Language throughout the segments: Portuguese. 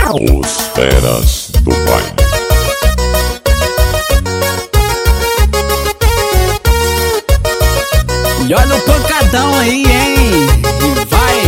Os feras do baile. E olha o pancadão aí, hein? E vai!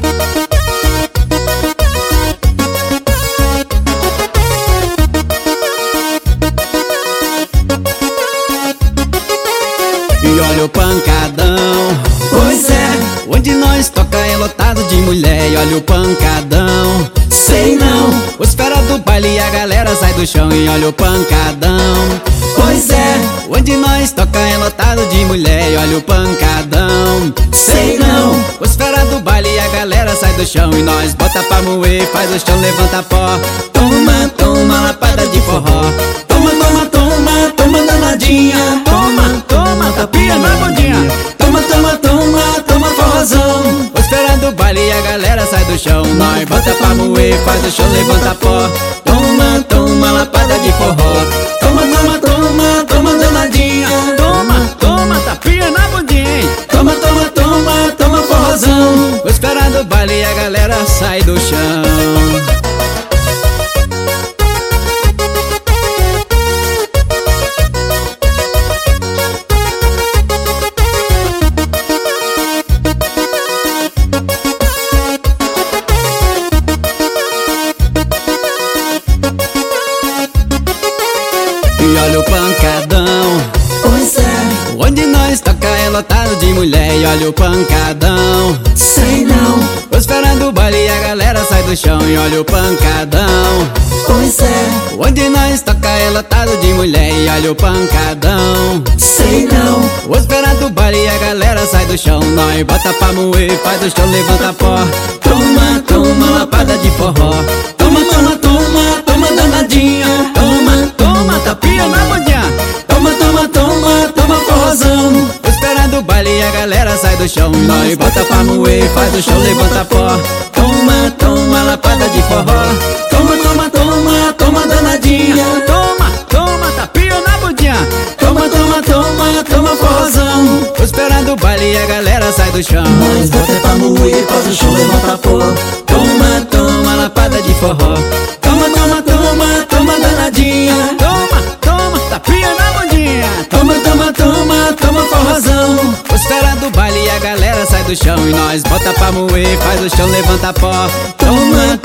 E olha o pancadão, pois é, onde nós toca é lotado de mulher. E olha o pancadão, sei não, os fera do baile e a galera sai do chão. E olha o pancadão, pois é, onde nós toca é lotado de mulher. E olha o pancadão, sei não, os fera do baile e a galera sai do chão. E nós bota pra moer, faz o chão, levanta pó. Toma, toma, lapada de forró. Toma, toma, toma, toma danadinha. Toma, toma, tapinha na bundinha. Toma, toma, toma, toma forrozão. Os fera do baile e a galera sai do chão. Nós bota pra moer, faz o chão, levanta pó. Toma, toma, lapada de forró. Toma, toma, toma, toma danadinha. Toma, toma, tapinha na bundinha. Toma, toma, toma, toma forrozão. Os fera do baile e a galera sai do chão. E olha o pancadão, pois é, onde nós toca é lotado de mulher. E olha o pancadão, sei não, os fera do baile e a galera sai do chão. E olha o pancadão, pois é, onde nós toca é lotado de mulher. E olha o pancadão, sei não, os fera do baile e a galera sai do chão. Nós bota pra moer, faz o chão, levanta pó. Toma, toma, lapada de forró. Toma, toma, toma, toma danadinha. Toma, toma, tapinha na bundinha. Toma, toma, toma, toma forrozão. Os fera do baile e a galera sai do chão. Nós bota pra moer, faz o chão, levanta pó. Toma, toma, lapada de forró. Toma, toma, toma, toma danadinha. Toma, toma, tapinha na bundinha. Toma, toma, toma, toma forrozão. Os fera do baile e a galera sai do chão. Nós bota pra moer, faz o chão, levanta pó. Toma, toma, lapada de forró. Toma, toma, toma, toma danadinha. Toma, toma, tapinha na bundinha. Toma, toma, toma, toma forrozão. Os fera do baile e a galera sai do chão. E nós bota pra moer, faz o chão, levanta pó. Toma,